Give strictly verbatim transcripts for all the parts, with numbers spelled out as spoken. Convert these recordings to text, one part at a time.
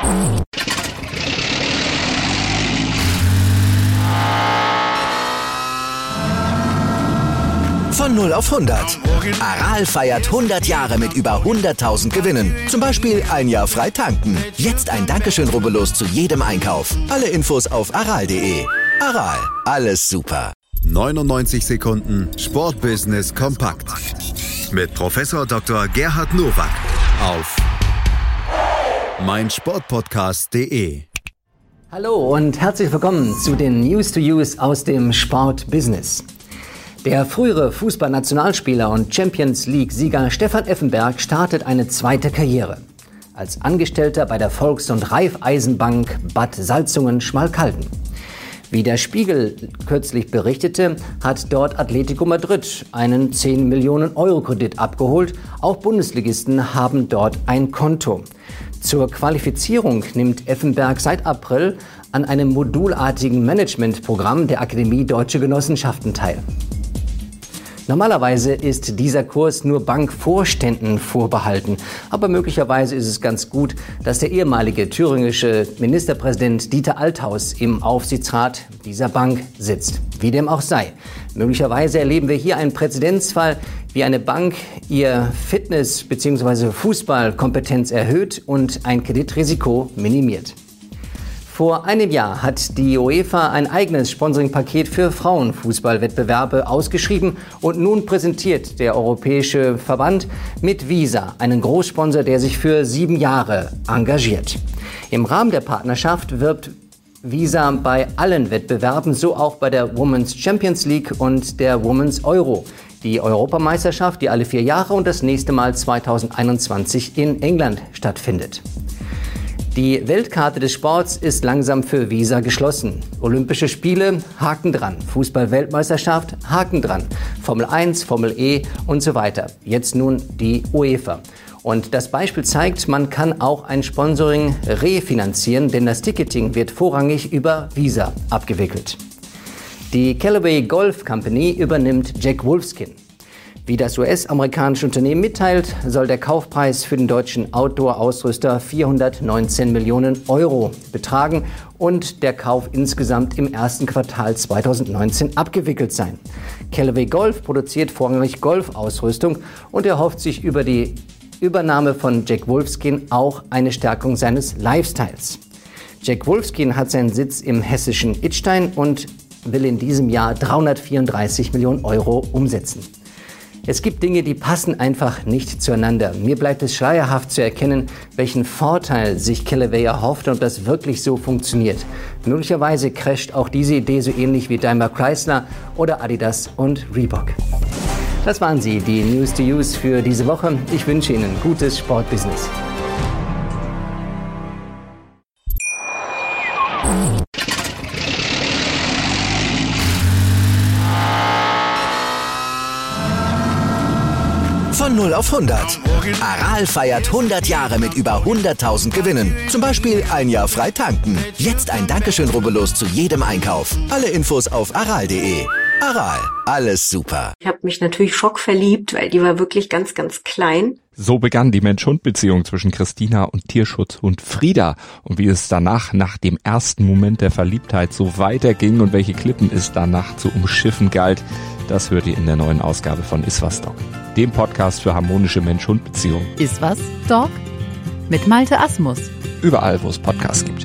Von null auf hundert. Aral feiert hundert Jahre mit über hunderttausend Gewinnen. Zum Beispiel ein Jahr frei tanken. Jetzt ein Dankeschön, rubbellos zu jedem Einkauf. Alle Infos auf aral punkt de. Aral, alles super. neunundneunzig Sekunden Sportbusiness kompakt. Mit Professor Doktor Gerhard Nowak auf meinsportpodcast punkt de. Hallo und herzlich willkommen zu den News to Use aus dem Sportbusiness. Der frühere Fußballnationalspieler und Champions-League-Sieger Stefan Effenberg startet eine zweite Karriere. Als Angestellter bei der Volks- und Raiffeisenbank Bad Salzungen-Schmalkalden. Wie der Spiegel kürzlich berichtete, hat dort Atletico Madrid einen zehn Millionen Euro Kredit abgeholt. Auch Bundesligisten haben dort ein Konto. Zur Qualifizierung nimmt Effenberg seit April an einem modulartigen Managementprogramm der Akademie Deutsche Genossenschaften teil. Normalerweise ist dieser Kurs nur Bankvorständen vorbehalten. Aber möglicherweise ist es ganz gut, dass der ehemalige thüringische Ministerpräsident Dieter Althaus im Aufsichtsrat dieser Bank sitzt. Wie dem auch sei. Möglicherweise erleben wir hier einen Präzedenzfall, wie eine Bank ihr Fitness- bzw. Fußballkompetenz erhöht und ein Kreditrisiko minimiert. Vor einem Jahr hat die UEFA ein eigenes Sponsoringpaket für Frauenfußballwettbewerbe ausgeschrieben und nun präsentiert der Europäische Verband mit Visa einen Großsponsor, der sich für sieben Jahre engagiert. Im Rahmen der Partnerschaft wirbt Visa bei allen Wettbewerben, so auch bei der Women's Champions League und der Women's Euro, die Europameisterschaft, die alle vier Jahre und das nächste Mal zweitausendeinundzwanzig in England stattfindet. Die Weltkarte des Sports ist langsam für Visa geschlossen. Olympische Spiele, Haken dran. Fußball-Weltmeisterschaft, Haken dran. Formel eins, Formel E und so weiter. Jetzt nun die UEFA. Und das Beispiel zeigt, man kann auch ein Sponsoring refinanzieren, denn das Ticketing wird vorrangig über Visa abgewickelt. Die Callaway Golf Company übernimmt Jack Wolfskin. Wie das U S-amerikanische Unternehmen mitteilt, soll der Kaufpreis für den deutschen Outdoor-Ausrüster vierhundertneunzehn Millionen Euro betragen und der Kauf insgesamt im ersten Quartal zweitausendneunzehn abgewickelt sein. Callaway Golf produziert vorrangig Golfausrüstung und erhofft sich über die Übernahme von Jack Wolfskin auch eine Stärkung seines Lifestyles. Jack Wolfskin hat seinen Sitz im hessischen Idstein und will in diesem Jahr dreihundertvierunddreißig Millionen Euro umsetzen. Es gibt Dinge, die passen einfach nicht zueinander. Mir bleibt es schleierhaft zu erkennen, welchen Vorteil sich Callaway erhofft und ob das wirklich so funktioniert. Möglicherweise crasht auch diese Idee so ähnlich wie Daimler Chrysler oder Adidas und Reebok. Das waren sie, die News to Use für diese Woche. Ich wünsche Ihnen gutes Sportbusiness. Von null auf hundert. Aral feiert hundert Jahre mit über hunderttausend Gewinnen. Zum Beispiel ein Jahr frei tanken. Jetzt ein Dankeschön, rubbellos zu jedem Einkauf. Alle Infos auf aral punkt de. Aral, alles super. Ich habe mich natürlich schockverliebt, weil die war wirklich ganz, ganz klein. So begann die Mensch-Hund-Beziehung zwischen Christina und Tierschutzhund Frieda. Und wie es danach, nach dem ersten Moment der Verliebtheit, so weiterging und welche Klippen es danach zu umschiffen galt, das hört ihr in der neuen Ausgabe von Iswas Dog, dem Podcast für harmonische Mensch-Hund-Beziehungen. Iswas Dog mit Malte Asmus. Überall, wo es Podcasts gibt.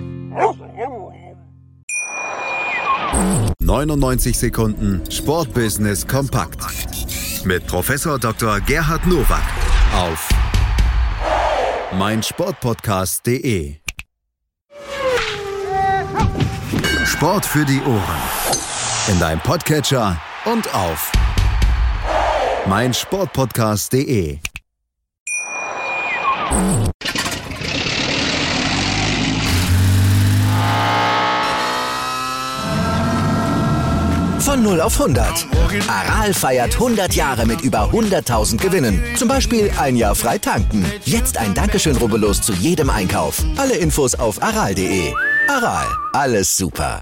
neunundneunzig Sekunden Sportbusiness kompakt. Mit Professor Doktor Gerhard Nowak auf meinsportpodcast punkt de. Sport für die Ohren. In deinem Podcatcher und auf meinsportpodcast punkt de. Von null auf hundert. Aral feiert hundert Jahre mit über hunderttausend Gewinnen. Zum Beispiel ein Jahr frei tanken. Jetzt ein Dankeschön, rubbellos zu jedem Einkauf. Alle Infos auf aral punkt de. Aral, alles super.